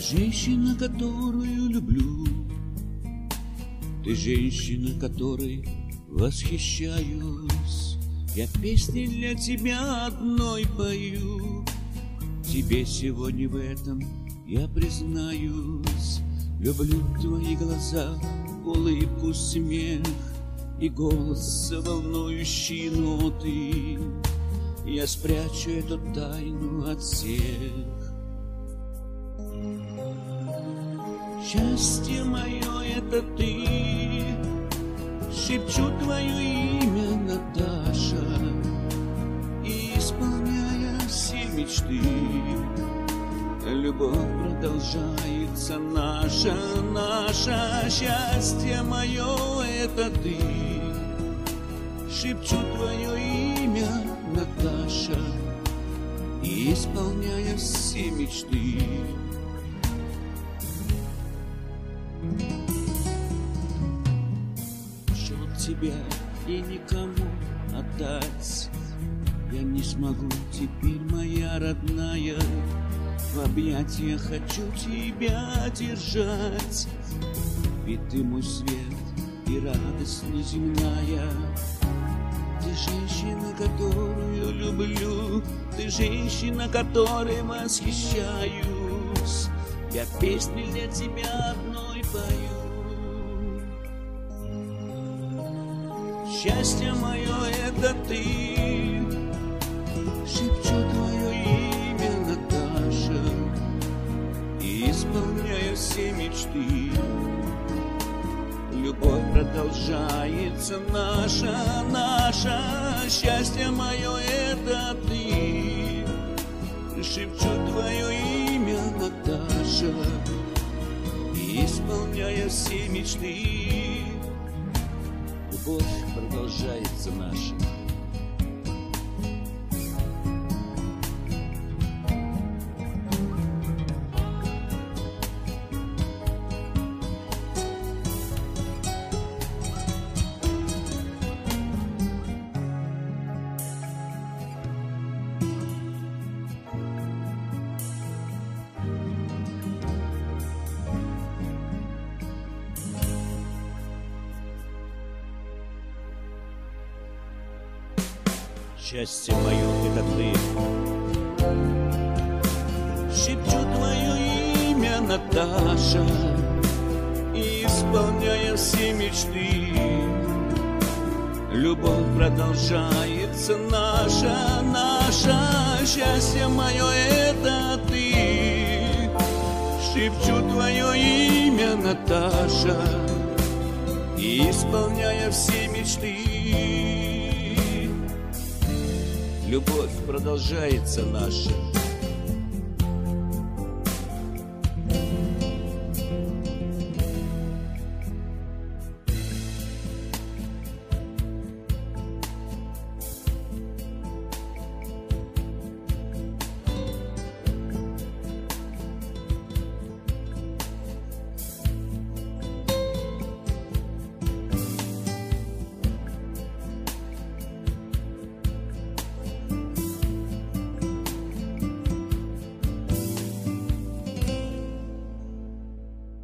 женщина, которую люблю. Ты женщина, которой восхищаюсь. Я песни для тебя одной пою. Тебе сегодня в этом я признаюсь. Люблю твои глаза, улыбку, смех и голос, волнующие ноты. Я спрячу эту тайну от всех. Счастье мое — это ты. Шепчу твое имя, Наташа, и исполняя все мечты. Любовь продолжается наша. Счастье мое — это ты. Шепчу твое имя, Наташа, и исполняя все мечты. Тебя и никому отдать я не смогу теперь, моя родная. В объятиях хочу тебя держать, ведь ты мой свет и радость неземная. Ты женщина, которую люблю, ты женщина, которой восхищаюсь. Я песни для тебя одной пою. Счастье мое — это ты. Шепчу твое имя, Наташа, и исполняю все мечты. Любовь продолжается наша. Счастье мое — это ты. Шепчу твое имя, Наташа, и исполняю все мечты. Любовь продолжается наша. Счастье мое — это ты. Шепчу твое имя, Наташа, и исполняя все мечты. Любовь продолжается наша. Счастье мое — это ты. Шепчу твое имя, Наташа, и исполняя все мечты. Любовь продолжается наша.